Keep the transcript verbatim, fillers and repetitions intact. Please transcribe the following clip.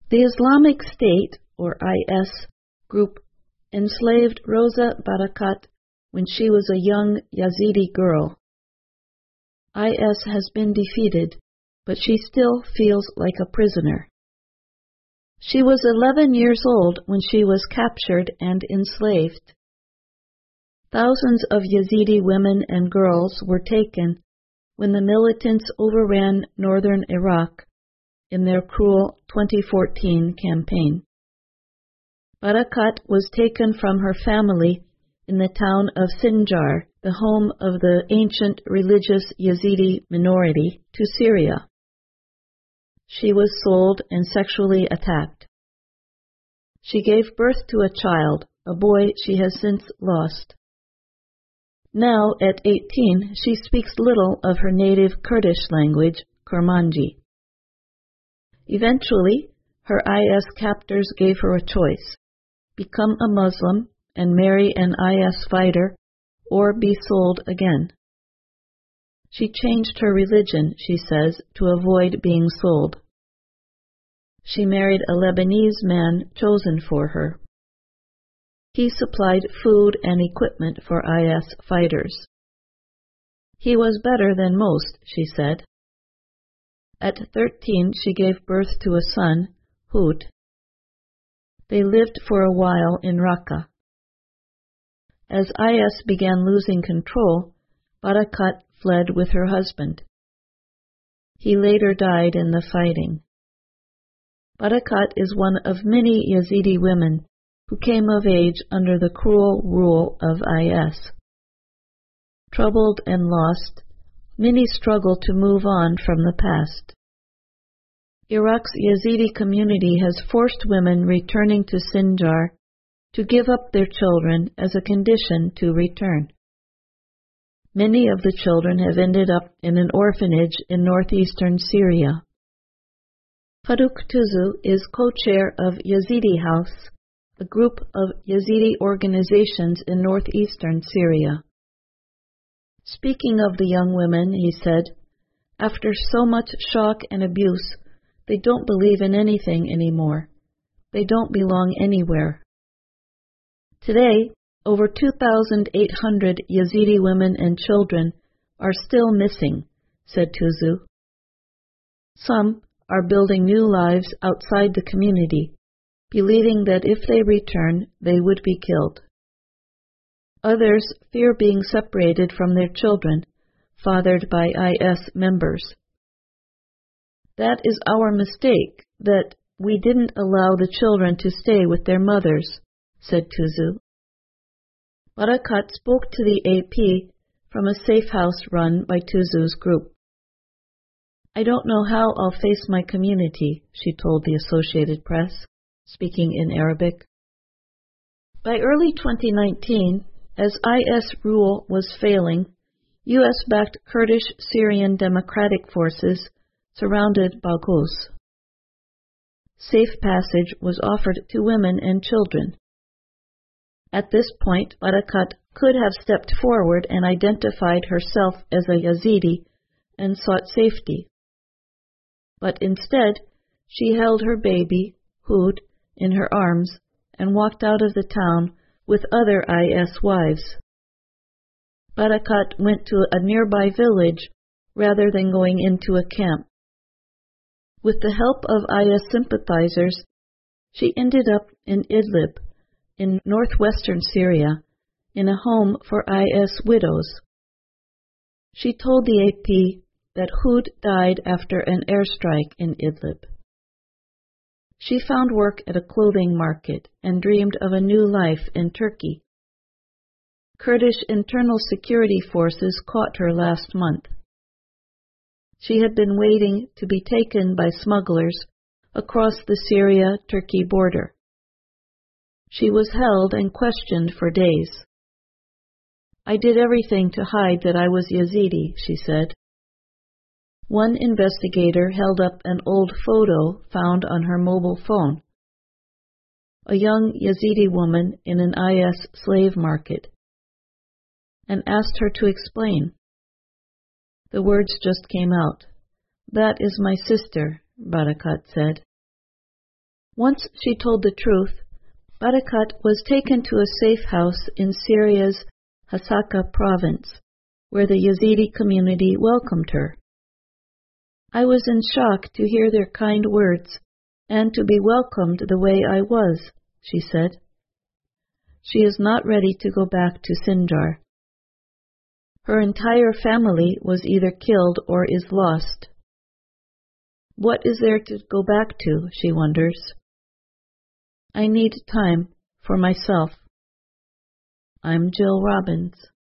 The Islamic State, or I S, group enslaved Rosa Barakat when she was a young Yazidi girl. I S has been defeated, but she still feels like a prisoner. She was eleven years old when she was captured and enslaved. Thousands of Yazidi women and girls were taken when the militants overran northern Iraq in their cruel twenty fourteen campaign. Barakat was taken from her family in the town of Sinjar, the home of the ancient religious Yazidi minority, to Syria. She was sold and sexually attacked. She gave birth to a child, a boy she has since lost. Now, at eighteen, she speaks little of her native Kurdish language, Kurmanji. Eventually, her I S captors gave her a choice: become a Muslim and marry an I S fighter, or be sold again. She changed her religion, she says, to avoid being sold. She married a Lebanese man chosen for her. He supplied food and equipment for I S fighters. He was better than most, she said. At thirteen, she gave birth to a son, Hud. They lived for a while in Raqqa. As I S began losing control, Barakat fled with her husband. He later died in the fighting. Barakat is one of many Yazidi women who came of age under the cruel rule of I S. Troubled and lost, many struggle to move on from the past. Iraq's Yazidi community has forced women returning to Sinjar to give up their children as a condition to return. Many of the children have ended up in an orphanage in northeastern Syria. Farouk Tuzu is co-chair of Yazidi House, a group of Yazidi organizations in northeastern Syria. Speaking of the young women, he said, after so much shock and abuse, they don't believe in anything anymore. They don't belong anywhere. Today, over two thousand eight hundred Yazidi women and children are still missing, said Tuzu. Some are building new lives outside the community, believing that if they return, they would be killed. Others fear being separated from their children, fathered by I S members. That is our mistake, that we didn't allow the children to stay with their mothers, said Tuzu. Barakat spoke to the A P from a safe house run by Tuzu's group. I don't know how I'll face my community, she told the Associated Press, speaking in Arabic. By early twenty nineteen, as I S rule was failing, U S-backed Kurdish Syrian Democratic Forces surrounded Baghouz. Safe passage was offered to women and children. At this point, Barakat could have stepped forward and identified herself as a Yazidi and sought safety. But instead, she held her baby, Hud, in her arms and walked out of the town with other I S wives. Barakat went to a nearby village rather than going into a camp. With the help of I S sympathizers, she ended up in Idlib, in northwestern Syria, in a home for I S widows. She told the A P that Hud died after an airstrike in Idlib. She found work at a clothing market and dreamed of a new life in Turkey. Kurdish internal security forces caught her last month. She had been waiting to be taken by smugglers across the Syria-Turkey border. She was held and questioned for days. I did everything to hide that I was Yazidi, she said. One investigator held up an old photo found on her mobile phone. A young Yazidi woman in an I S slave market, and asked her to explain. The words just came out. That is my sister, Barakat said. Once she told the truth. Barakat was taken to a safe house in Syria's Hasaka province, where the Yazidi community welcomed her. I was in shock to hear their kind words and to be welcomed the way I was, she said. She is not ready to go back to Sinjar. Her entire family was either killed or is lost. What is there to go back to, she wonders. I need time for myself. I'm Jill Robbins.